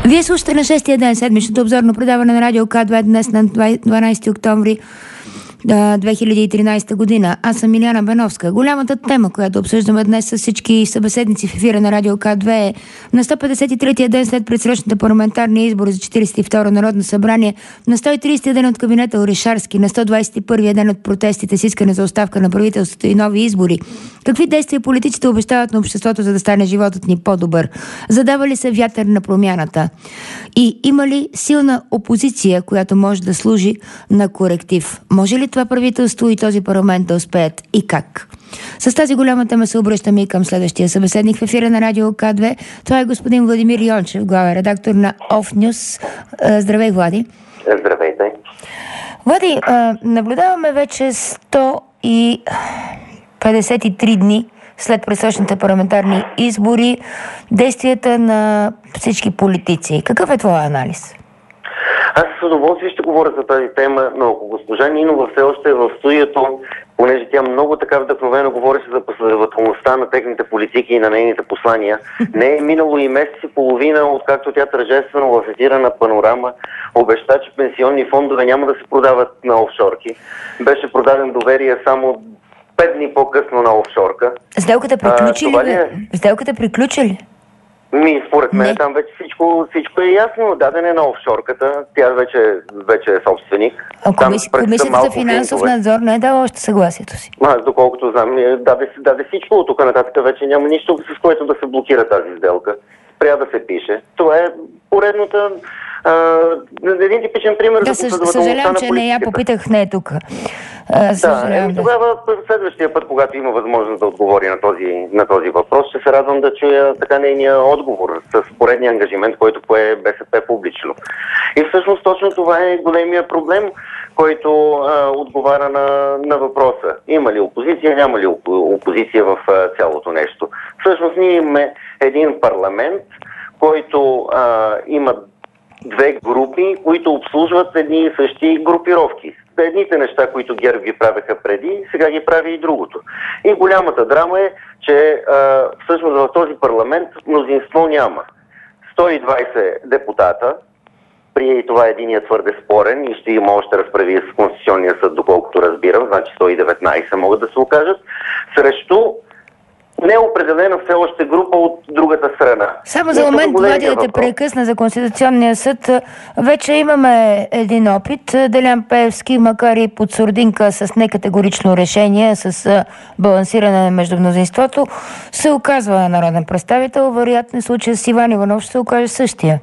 Вие слушате на 6-я ден седмичното обзорно предаване на Радио К2 днес на 12 октомври 2013 година. Аз съм Илияна Беновска. Голямата тема, която обсъждаме днес с всички събеседници в ефира на Радио К2 е на 153-я ден след предсрочните парламентарни избори за 42-ро Народно събрание, на 130-я ден от кабинета Орешарски, на 121-я ден от протестите с искане за оставка на правителството и нови избори. Какви действия политиците обещават на обществото, за да стане животът ни по-добър? Задава ли се вятър на промяната? И има ли силна опозиция, която може да служи на коректив? Може ли това правителство и този парламент да успеят и как? С тази голяма тема се обръщаме и към следващия събеседник в ефира на Радио К2. Това е господин Владимир Йончев, главен редактор на Off-News. Здравей, Влади. Здравейте. Влади, наблюдаваме вече 153 дни след предсрочните парламентарни избори действията на всички политици. Какъв е твой анализ? Аз с удоволствие ще говоря за тази тема, но ако госпожа Нинова все още е в студиото, понеже тя много така вдъхновено говореше за последователността на техните политики и на нейните послания, не е минало и месец и половина, откакто тя тържествено в ефира на Панорама обеща, че пенсионни фондове няма да се продават на офшорки. Беше продаден доверие само 5 дни по-късно на офшорка. Сделката приключи ли? Сделката приключи ли? Според мен там вече всичко е ясно. Даден е на офшорката. Тя вече е собственик. Комисията за финансов надзор не е дала още съгласието си. Аз доколкото знам, даде всичко. От тук нататък вече няма нищо, с което да се блокира тази сделка. Трябва да се пише. Това е поредната... един типичен пример за последователността на политиката. Съжалявам, че не я попитах, не е тук. Тогава следващия път, когато има възможност да отговори на този въпрос, ще се радвам да чуя така нейния отговор с поредния ангажимент, който пое БСП публично. И всъщност точно това е големия проблем, който отговаря на въпроса. Има ли опозиция, няма ли опозиция в цялото нещо? Всъщност ние имаме един парламент, който има две групи, които обслужват едни и същи групировки. Едните неща, които ГЕРБ ги правеха преди, сега ги прави и другото. И голямата драма е, че всъщност в този парламент мнозинство няма. 120 депутата, при това единият твърде спорен и ще има още разправи с Конституционния съд, доколкото разбирам, значи 119 могат да се окажат, срещу неопределена все още група от другата страна. Само за момент, Влади, да те прекъсна за Конституционния съд. Вече имаме един опит. Делян Пеевски, макар и под сурдинка с некатегорично решение, с балансиране между мнозинството, се оказва народен представител. Вероятно случая с Иван Иванов ще се окаже същия.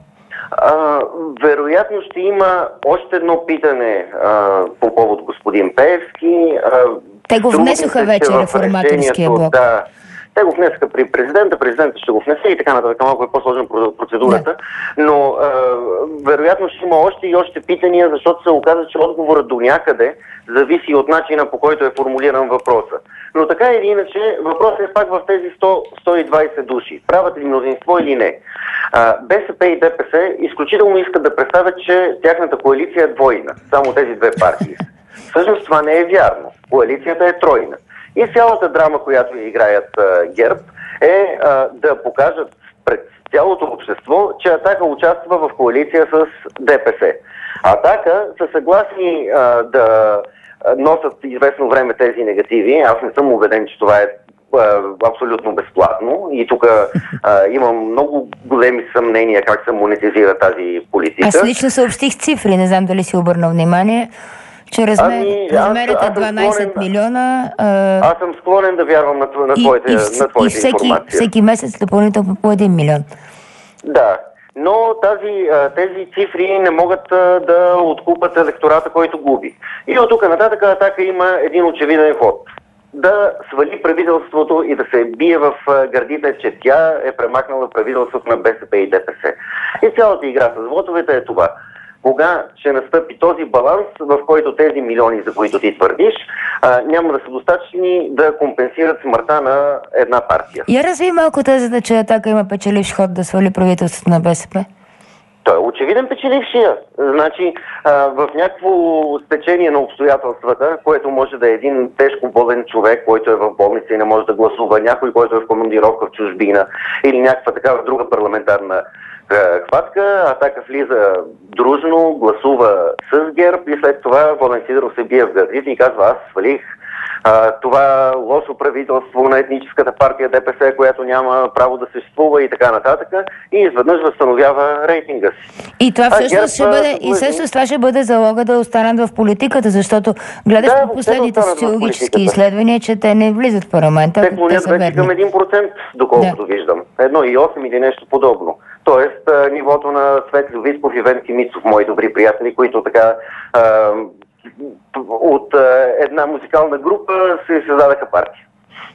Вероятно ще има още едно питане по повод господин Пеевски. Те го внесоха вече реформаторския блок. Да. Те го внесаха при президента ще го внесе и така нататък. Малко е по-сложна процедурата. Но вероятно ще има още и още питания, защото се оказа, че отговорът до някъде зависи от начина, по който е формулиран въпроса. Но така или иначе, въпросът е пак в тези 100-120 души. Правят ли мнозинство или не? БСП и ДПС изключително искат да представят, че тяхната коалиция е двойна. Само тези две партии. Всъщност това не е вярно. Коалицията е тройна. И цялата драма, която играят ГЕРБ, е да покажат пред цялото общество, че Атака участва в коалиция с ДПС. Атака са съгласни да носят известно време тези негативи. Аз не съм убеден, че това е абсолютно безплатно. И тук имам много големи съмнения как се монетизира тази политика. Аз лично съобщих цифри, не знам дали си обърнал внимание, че размерът е 12 милиона. Аз съм склонен да вярвам на твоите информация. И всеки месец допълнително по 1 милион. Да, но тези цифри не могат да откупат електората, който губи. И от тук нататък Атака има един очевиден ход. Да свали правителството и да се бие в гърдите, че тя е премахнала правителството на БСП и ДПС. И цялата игра с вотовете е това. Кога ще настъпи този баланс, в който тези милиони, за които ти твърдиш, няма да са достатъчни да компенсират смъртта на една партия. Я разви малко тезата, че Атака има печеливш ход да свали правителството на БСП. Той е очевиден печелившия. Значи, в някакво стечение на обстоятелствата, което може да е един тежко болен човек, който е в болница и не може да гласува, някой, който е в командировка в чужбина или някаква такава друга парламентарна хватка, Атака влиза дружно, гласува с ГЕРБ и след това Волен Сидеров се бие в гърдите и казва: аз свалих това лошо правителство на етническата партия ДПС, която няма право да съществува и така нататък, и изведнъж възстановява рейтинга си. И това всъщност ще бъде, и всъщност това ще бъде залога да останат в политиката, защото гледаш по последните социологически изследвания, че те не влизат в парламента. Те клонят вече към 1%, доколкото виждам. 1,8 или нещо подобно. Тоест нивото на Светли Висков и Венци Мицов, мои добри приятели, които така от една музикална група се създадаха партия.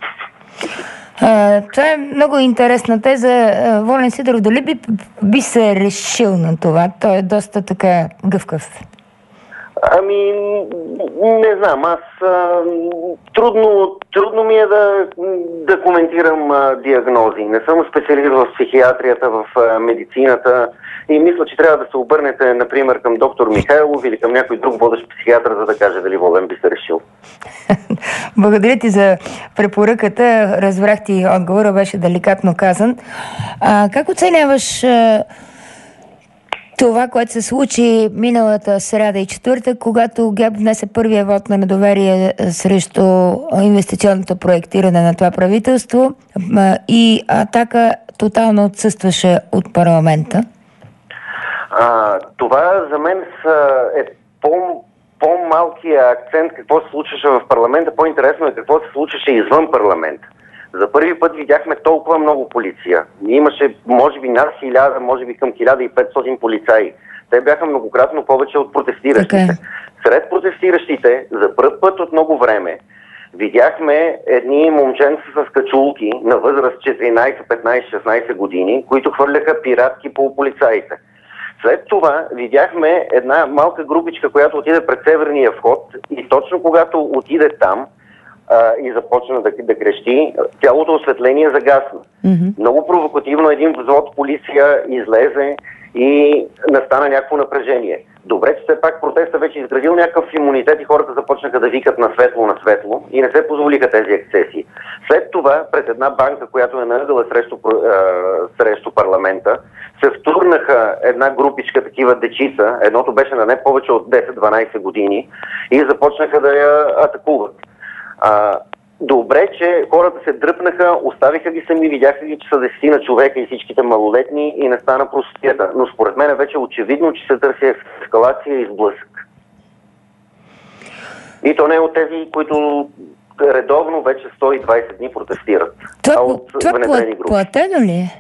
Това е много интересна теза. Волен Сидеров дали би се решил на това? Той е доста така гъвкав. Ами, не знам, аз трудно ми е да коментирам диагнози. Не съм специалист в психиатрията, в медицината и мисля, че трябва да се обърнете, например, към доктор Михайлов или към някой друг водещ психиатър, за да каже дали Волен би се решил. Благодаря ти за препоръката. Разбрах ти отговора, беше деликатно казан. Как оценяваш това, което се случи миналата сряда и четвъртък, когато ГЕРБ внесе първия вод на недоверие срещу инвестиционното проектиране на това правителство и Атака тотално отсъстваше от парламента? Това за мен е по-малкия акцент какво се случваше в парламента, по-интересно е какво се случваше извън парламента. За първи път видяхме толкова много полиция. Имаше, може би, над 1000, може би към 1500 полицаи. Те бяха многократно повече от протестиращите. Сред протестиращите, за първ път от много време, видяхме едни момченца с качулки на възраст 14, 15, 16 години, които хвърляха пиратки по полицаите. След това видяхме една малка групичка, която отиде пред северния вход и точно когато отиде там, и започна да крещи, цялото осветление загасна. Много провокативно един взвод полиция излезе и настана някакво напрежение. Добре, че все пак протеста вече изградил някакъв имунитет и хората започнаха да викат на светло и не се позволиха тези ексцесии. След това, пред една банка, която е наъгъла срещу парламента, се втурнаха една групичка такива дечица, едното беше на не повече от 10-12 години и започнаха да я атакуват. Добре, че хората се дръпнаха, оставиха ги сами, видяха ги, че са 10 човека и всичките малолетни и не стана простията. Но според мен е вече очевидно, че се търси ескалация и сблъсък. И то не е от тези, които редовно вече 120 дни протестират. Това платено ли е?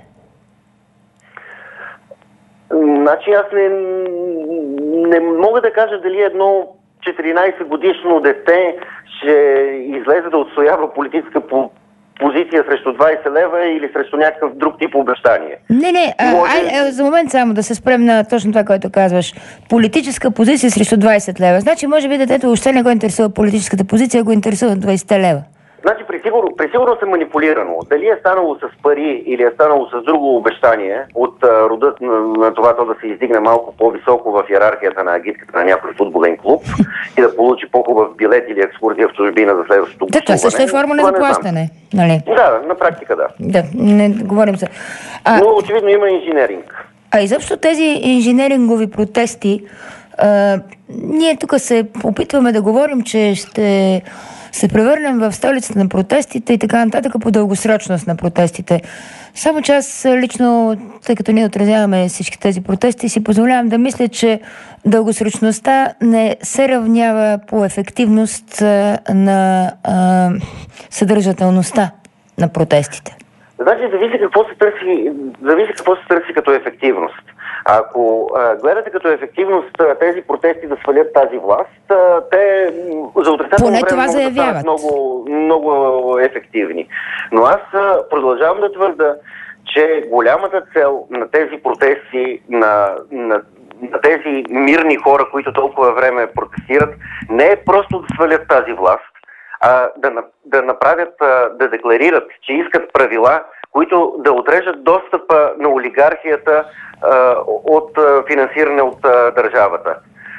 Значи аз не мога да кажа дали едно 14 годишно дете ще излезе да отстоява политическа позиция срещу 20 лева или срещу някакъв друг тип обещание. Не, за момент само да се спрем на точно това, което казваш. Политическа позиция срещу 20 лева. Значи, може би детето въобще не го интересува политическата позиция, го интересува 20 лева. Значи, при сигурност е манипулирано. Дали е станало с пари или е станало с друго обещание от родът на това да се издигне малко по-високо в иерархията на агитката на някой футболен клуб и да получи по-хубав билет или екскурзия в чужбина за следващото гласуване. Това също е форма на заплащане, нали? Да, на практика да. Да, не говорим за... Но очевидно има инженеринг. Изобщо тези инженерингови протести, ние тук се опитваме да говорим, че ще се превърнем в столицата на протестите и така нататък по дългосрочност на протестите. Само че аз лично, тъй като ние отразяваме всички тези протести, си позволявам да мисля, че дългосрочността не се равнява по ефективност на съдържателността на протестите. Значи зависи какво се търси като ефективност. Ако гледате като ефективност тези протести да свалят тази власт, те за отрицателно време могат да станат много ефективни. Но аз продължавам да твърда, че голямата цел на тези протести, на тези мирни хора, които толкова време протестират, не е просто да свалят тази власт, а да направят, да декларират, че искат правила, които да отрежат достъпа на олигархията от финансиране от държавата. Тези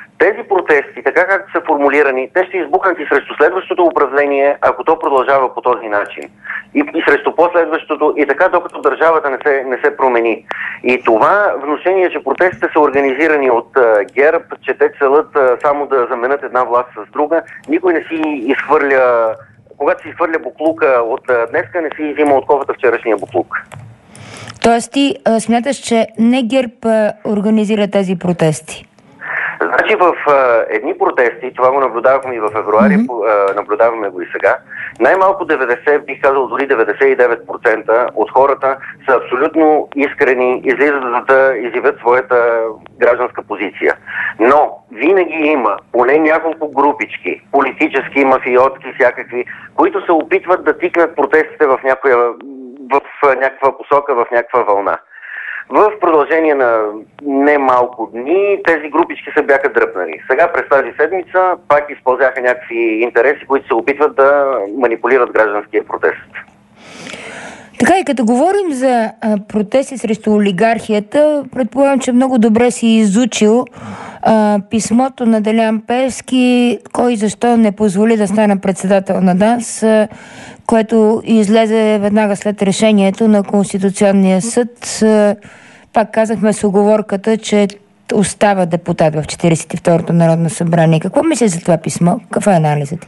протести, така както са формулирани, те ще избухнат и срещу следващото управление, ако то продължава по този начин. И срещу последващото, и така докато държавата не се промени. И това внушение, че протестите са организирани от ГЕРБ, че те целят само да заменят една власт с друга, никой не си изхвърля, когато си изхвърля буклука от днеска, не си изима от ковата вчерашния буклук. Тоест ти смяташ, че не ГЕРБ организира тези протести? Значи в едни протести, това го наблюдавахме и в февруари, наблюдаваме го и сега, най-малко 90, бих казал дори 99% от хората са абсолютно искрени, излизат да изявят своята гражданска позиция. Но винаги има поне няколко групички, политически, мафиотски, всякакви, които се опитват да тикнат протестите в някаква посока, в някаква вълна. В продължение на немалко дни тези групички се бяха дръпнали. Сега през тази седмица пак използваха някакви интереси, които се опитват да манипулират гражданския протест. Така и като говорим за протести срещу олигархията, предполагам, че много добре си изучил писмото на Делян Пеевски, кой защо не позволи да стане председател на ДАНС, което излезе веднага след решението на Конституционния съд. Пак казахме с уговорката, че остава депутат в 42-то Народно събрание. Какво мислиш за това писмо? Какъв е анализът?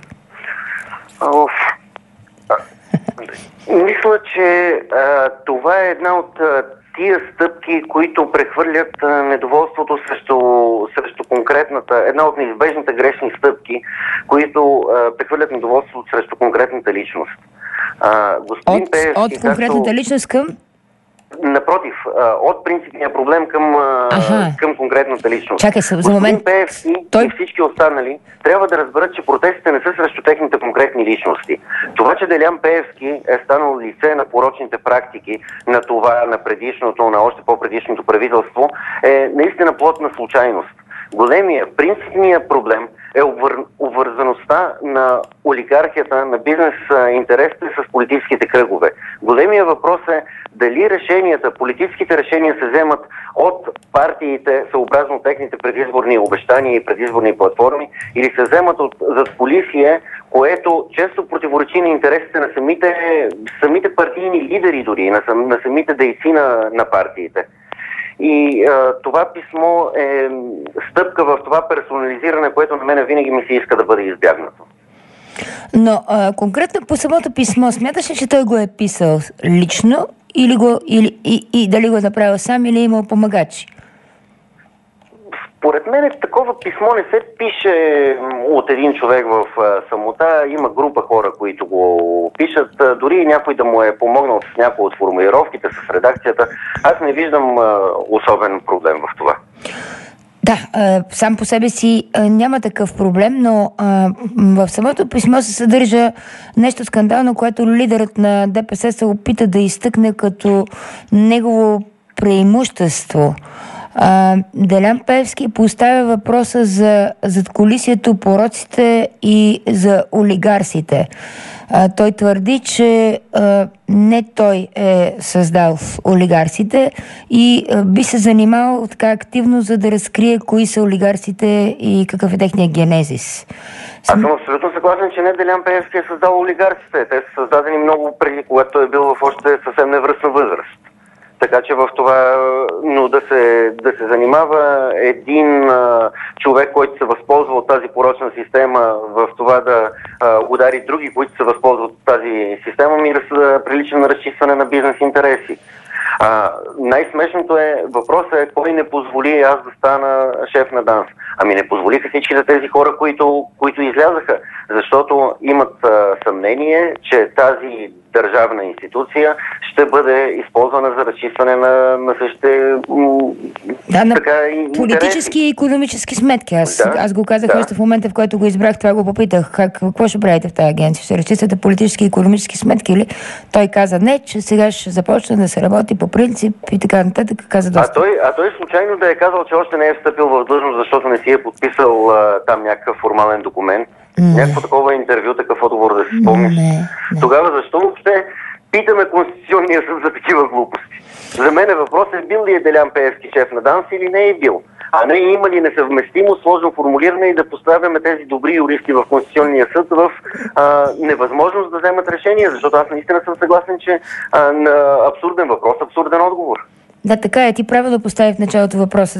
Мисля, че това е една от тия стъпки, които прехвърлят недоволството срещу конкретната, една от неизбежните грешни стъпки, които прехвърлят недоволството срещу конкретната личност. От конкретната личност към? Напротив, от принципния проблем към конкретната личност. Чакай се, за момент. Господин Пеевски и всички останали трябва да разберат, че протестите не са срещу техните конкретни личности. Това, че Делян Пеевски е станал лице на порочните практики на това, на предишното, на още по-предишното правителство, е наистина плод на случайност. Големия, принципният проблем е обвързаността на олигархията, на бизнес интересите с политическите кръгове. Големия въпрос е дали политическите решения се вземат от партиите съобразно техните предизборни обещания и предизборни платформи, или се вземат от задкулисие, което често противоречи на интересите на самите партийни лидери дори, на самите дейци на партиите. И това писмо е стъпка в това персонализиране, което на мен винаги ми се иска да бъде избягнато. Но конкретно по самото писмо, смяташ ли, че той го е писал лично и дали го е направил сам или е имал помагачи? Според мен такова писмо не се пише от един човек в самота. Има група хора, които го пишат. Дори някой да му е помогнал с някои от формулировките, с редакцията. Аз не виждам особен проблем в това. Да, сам по себе си няма такъв проблем, но в самото писмо се съдържа нещо скандално, което лидерът на ДПС се опита да изтъкне като негово преимущество. Делян Пеевски поставя въпроса за задкулисието, пороците и за олигарсите. Той твърди, че не той е създал олигарсите и би се занимавал така активно, за да разкрие кои са олигарсите и какъв е техният генезис. Аз съм абсолютно съгласен, че не Делян Пеевски е създал олигарсите. Те са създадени много преди, когато той е бил в още съвсем невръстна възраст. Така че в това, но да се занимава един човек, който се възползва от тази порочна система, в това да удари други, които се възползват от тази система, ми прилича на разчистване на бизнес интереси. Най-смешното въпросът е кой не позволи аз да стана шеф на ДАНС. Ами не позволиха всичките тези хора, които излязаха, защото имат съмнение, че тази държавна институция ще бъде използвана за разчистване на същите политически и икономически сметки. Аз го казах още в момента, в който го избрах, това го попитах. Какво ще правите в тази агенция? Ще разчиствате политически и икономически сметки или? Той каза не, че сега ще започне да се работи по принцип и така нататък. Каза доста. Той случайно да е казал, че още не е встъпил в длъжност, защото не си е подписал там някакъв формален документ. Някакво такова интервю, такъв отговор да си спомниш. Тогава защо въобще питаме Конституционния съд за такива глупости? За мен въпросът е бил ли е Делян Пеевски шеф на ДАНС или не е бил. А не има ли несъвместимо, сложно формулиране и да поставяме тези добри юристи в Конституционния съд в невъзможност да вземат решение, защото аз наистина съм съгласен, че на абсурден въпрос, абсурден отговор. Да, така е. Ти правилно постави в началото въпроса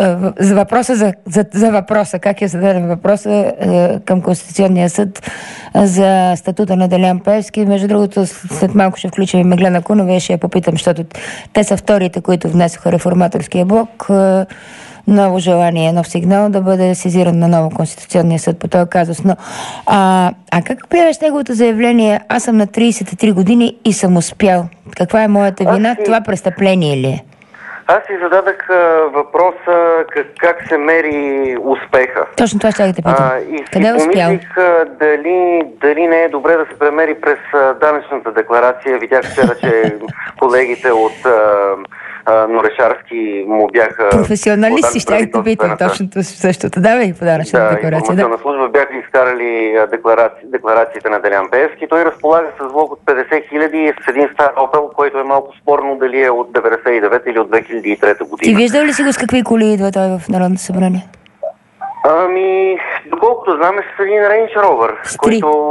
за въпроса, как е зададен въпроса към Конституционния съд за статута на Делян Пеевски. Между другото, след малко ще включим и Меглена Кунева и ще я попитам, защото те са вторите, които внесоха реформаторския блок. Ново желание, нов сигнал да бъде сезиран на ново Конституционния съд по този казус. Но, как приемаш неговото заявление? Аз съм на 33 години и съм успял. Каква е моята вина? Това престъпление ли е? Аз си зададах въпроса как се мери успеха. Точно това ще да те питам. Къде е успял? Помислих дали не е добре да се премери през данъчната декларация. Видях вчера, че колегите от Орешарски му бяха... Професионалисти, ще да питам точно същото. Давай по данъчната декларация. Информационна служба бяха изкарали декларациите на Делян Пеевски. Той разполага с влог от 50 хиляди с един стар Опел, който е малко спорно дали е от 99 или от 2003 година. Ти виждал ли си го с какви коли идва той в Народното събрание? Доколкото знаме, с един Range Rover, който...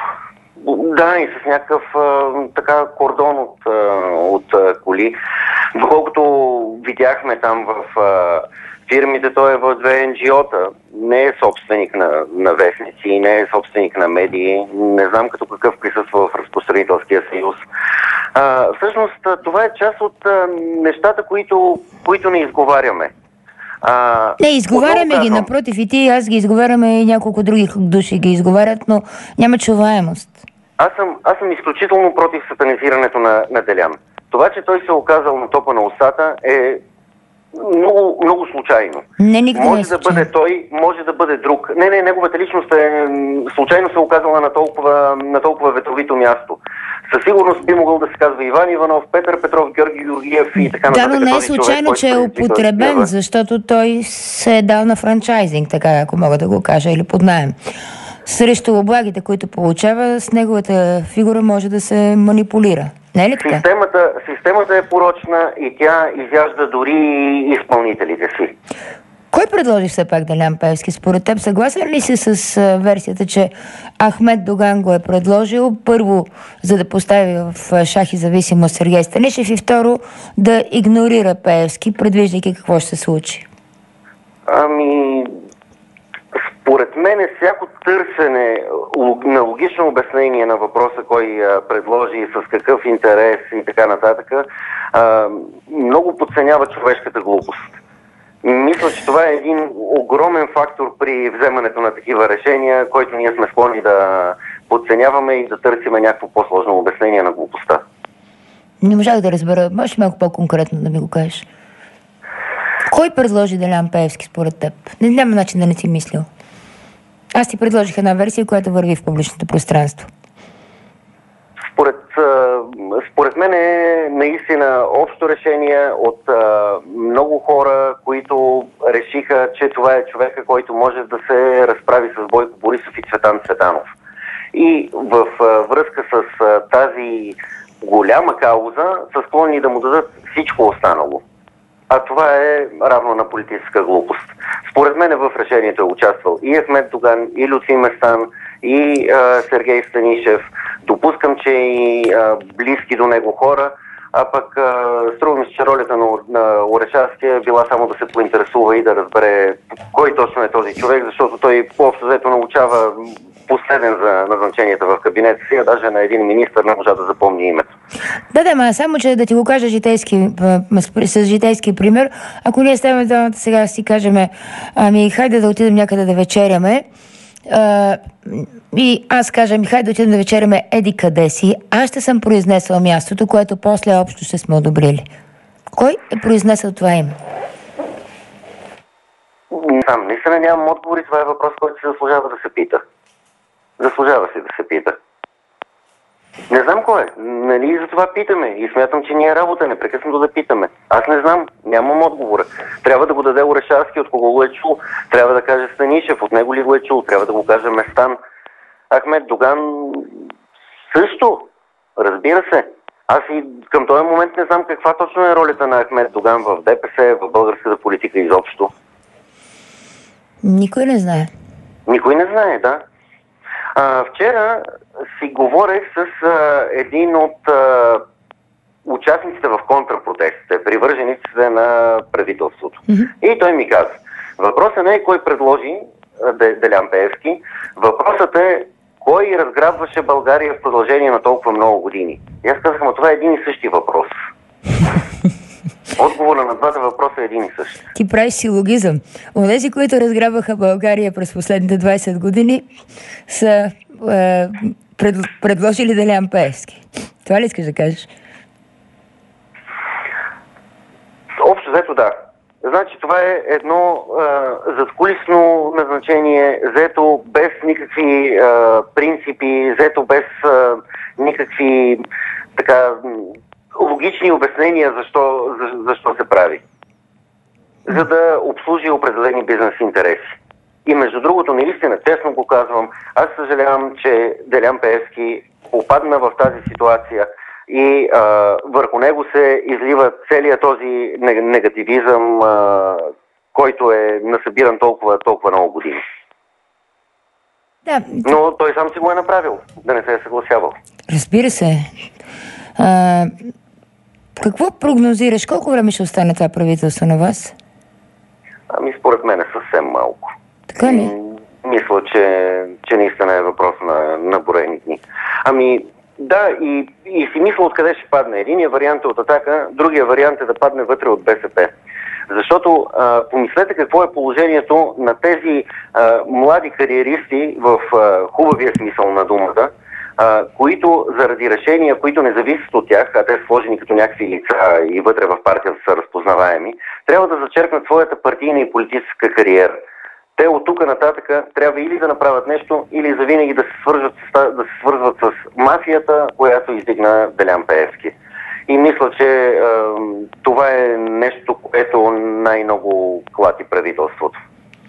Да, и с някакъв така кордон от коли. Доколкото видяхме там в фирмите, той е в две NGO-та. Не е собственик на вестници, не е собственик на медии. Не знам като какъв присъства в Разпространителския съюз. Всъщност, това е част от нещата, които не изговаряме. Не, изговаряме ги, напротив, и ти и аз ги изговаряме, и няколко други души ги изговарят, но няма чуваемост. Аз съм изключително против сатанизирането на Делян. Това, че той се е оказал на топа на устата, е много, много случайно. Може да бъде той, може да бъде друг. Не, неговата личност случайно се е оказала на толкова ветровито място. Със сигурност би могъл да се казва Иван Иванов, Петър Петров, Георги Георгиев и така нататък. Да, но не е случайно, че е употребен, защото той се е дал на франчайзинг, така ако мога да го кажа, или под наем. Срещу облагите, които получава, с неговата фигура може да се манипулира. Не е ли така? Системата е порочна и тя изяжда дори изпълнителите си. Кой предложи все пак Делян Пеевски? Според теб съгласен ли си с версията, че Ахмед Доган го е предложил първо, за да постави в шах и зависимост Сергей Станишев и второ да игнорира Пеевски, предвиждайки какво ще се случи? Според мен всяко търсене на логично обяснение на въпроса, кой предложи и с какъв интерес и така нататък, много подценява човешката глупост. Мисля, че това е един огромен фактор при вземането на такива решения, който ние сме склонни да подценяваме и да търсиме някакво по-сложно обяснение на глупостта. Не можах да разбера. Можеш малко по-конкретно да ми го кажеш? Кой предложи Делян Пеевски според теб? Няма начин да не си мислил. Аз ти предложих една версия, която върви в публичното пространство. Според мен е наистина общо решение от много хора, които решиха, че това е човека, който може да се разправи с Бойко Борисов и Цветан Цветанов. И в връзка с тази голяма кауза са склонни да му дадат всичко останало. А това е равно на политическа глупост. Според мен в решението е участвал и Ахмед Доган, и Лютви Местан, и Сергей Станишев. Допускам, че и близки до него хора, а пък струва ми се, че ролята на Орешарски е била само да се поинтересува и да разбере кой точно е този човек, защото той по-общо взето научава последен за назначенията в кабинета си, а даже на един министър не можа да запомни името. Да, само че да ти го кажа с житейски пример, ако ние ставаме двамата сега си кажем, хайде да отидем някъде да вечеряме, и аз кажем, хайде да отидем да вечеряме еди къде си, аз ще съм произнесла мястото, което после общо ще сме одобрили. Кой е произнесъл това име? Наистина нямам отговори, това е въпрос, който се заслужава да се пита. Заслужава се да се пита. Не знам кой е. Нали за това питаме и смятам, че ние работа непрекъснато да питаме. Аз не знам, нямам отговора. Трябва да го даде Орешарски, от кого го е чул. Трябва да каже Станишев, от него ли го е чул. Трябва да го каже Местан. Ахмед Доган също. Разбира се. Аз и към този момент не знам каква точно е ролята на Ахмед Доган в ДПС, в българската политика изобщо. Никой не знае. Никой не знае, да. Вчера си говорех с един от участниците в контрапротестите, привържениците на правителството. И той ми каза, въпросът не е кой предложи Делян Пеевски, въпросът е кой разграбваше България в продължение на толкова много години. И аз казах, това е един и същи въпрос. Отговорът на двата въпроса е един и същи. Ти правиш силогизъм. Онези, които разграбваха България през последните 20 години, са предложили Делян Пеевски. Това ли искаш да кажеш? Общо взето да. Значи това е едно задкулисно назначение, взето без никакви принципи, взето без никакви логични обяснения защо се прави. За да обслужи определени бизнес интереси. И между другото, наистина, честно го казвам, аз съжалявам, че Делян Пеевски попадна в тази ситуация и върху него се излива целият този негативизъм, който е насъбиран толкова много години. Да. Но той сам си го е направил, да не се е съгласявал. Разбира се. Какво прогнозираш? Колко време ще остане това правителство на вас? Според мен е съвсем малко. Така ли? Мисля, че наистина е въпрос на броени дни. Да, и си мисля откъде ще падне. Единият вариант е от Атака, другия вариант е да падне вътре от БСП. Защото помислете какво е положението на тези млади кариеристи в хубавия смисъл на думата, които заради решения, които не зависят от тях, а те са сложени като някакви лица и вътре в партията са разпознаваеми, трябва да зачеркнат своята партийна и политическа кариера. Те от тук нататък трябва или да направят нещо, или завинаги да се свързват с мафията, която издигна Делян Пеевски. И мисля, че това е нещо, което най-много клати правителството.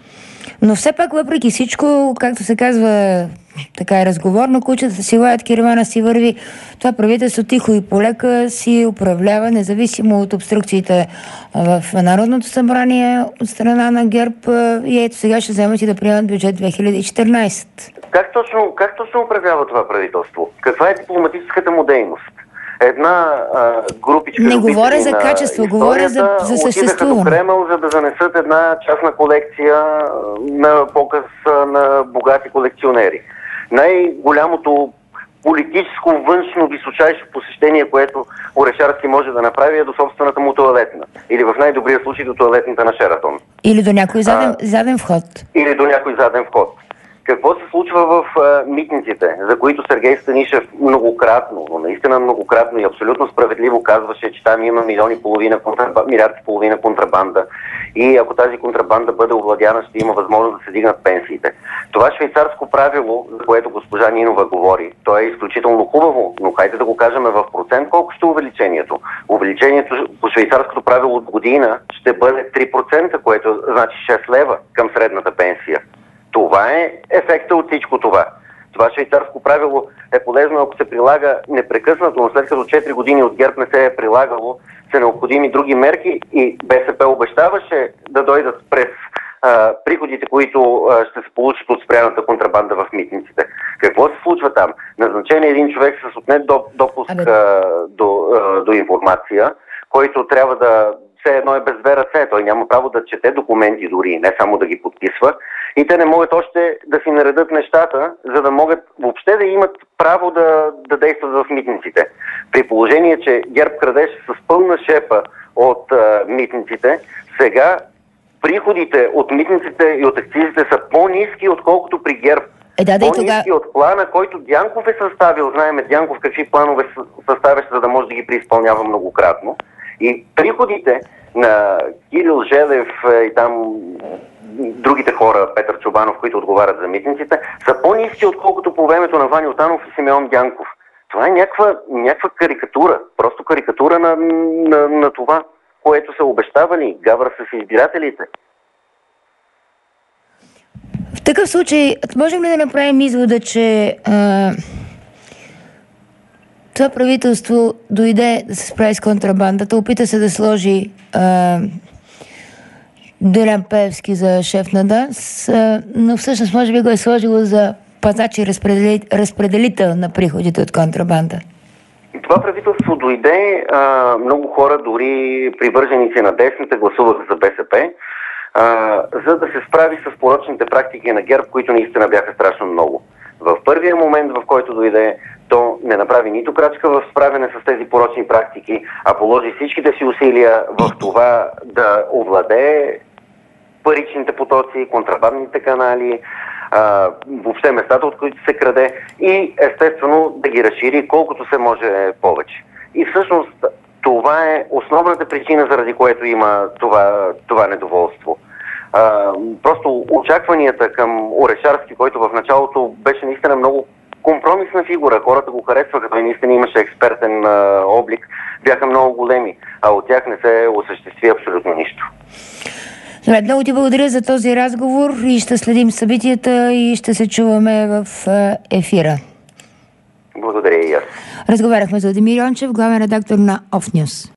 Но все пак, въпреки всичко, както се казва, така е разговорно, кучета си лаят, кирвана си върви. Това правителство тихо и полека си управлява, независимо от обструкциите в Народното събрание от страна на ГЕРБ. И ето сега ще вземат и да приемат бюджет 2014. Как точно управлява това правителство? Каква е дипломатическата му дейност? Една групичка... Не говоря за качество, говоря за съществуване. Отидаха до Кремъл, за да занесат една частна колекция на показ на богати колекционери. Най-голямото политическо, външно, височайше посещение, което Орешарски може да направи, е до собствената му тоалетна. Или в най-добрия случай до тоалетната на Шератон. Или до някой заден вход. Или до някой заден вход. Какво се случва в митниците, за които Сергей Станишев многократно, но наистина многократно и абсолютно справедливо казваше, че там има милиард и половина контрабанда и ако тази контрабанда бъде овладяна, ще има възможност да се дигнат пенсиите. Това швейцарско правило, за което госпожа Нинова говори, то е изключително хубаво, но хайде да го кажем в процент колко ще е увеличението. Увеличението по швейцарското правило от година ще бъде 3%, което значи 6 лева към средната пенсия. Това е ефекта от всичко това. Това швейцарско правило е полезно, ако се прилага непрекъснато, но след като 4 години от ГЕРБ не се е прилагало, са необходими други мерки и БСП обещаваше да дойдат през приходите, които ще се получат от спряната контрабанда в митниците. Какво се случва там? Назначен е един човек с отнет допуск до информация, който трябва да... Все едно е без две ръце. Той няма право да чете документи дори, не само да ги подписва. И те не могат още да си наредат нещата, за да могат въобще да имат право да действат в митниците. При положение, че ГЕРБ крадеше с пълна шепа от митниците, сега приходите от митниците и от акцизите са по-ниски, отколкото при ГЕРБ. По-ниски от плана, който Дянков е съставил. Знаеме Дянков какви планове съставяше, за да може да ги преизпълнява многократно. И приходите на Кирил Желев и там другите хора, Петър Чобанов, които отговарят за митниците, са по-ниски, отколкото по времето на Ваньо Танов и Симеон Дянков. Това е някаква карикатура. Просто карикатура на това, което са обещавали. Гавра с избирателите. В такъв случай, можем ли да направим извода, че това правителство дойде да се справи с контрабандата, опита се да сложи Делян Пеевски за шеф на ДАНС, но всъщност може би го е сложило за пазач и разпределител на приходите от контрабанда. Това правителство дойде, много хора, дори привърженици на десните, гласуваха за БСП, за да се справи с порочните практики на ГЕРБ, които наистина бяха страшно много. В първия момент, в който дойде, то не направи нито крачка в справяне с тези порочни практики, а положи всичките си усилия в това да овладее паричните потоци, контрабандните канали, въобще местата, от които се краде и естествено да ги разшири колкото се може повече. И всъщност това е основната причина, заради което има това недоволство. Просто очакванията към Орешарски, който в началото беше наистина много компромисна фигура, хората го харесваха, той наистина имаше експертен облик, бяха много големи, а от тях не се осъществи абсолютно нищо. Добре, много ти благодаря за този разговор и ще следим събитията и ще се чуваме в ефира. Благодаря и аз. Разговаряхме с Владимир Йончев, главен редактор на Off News.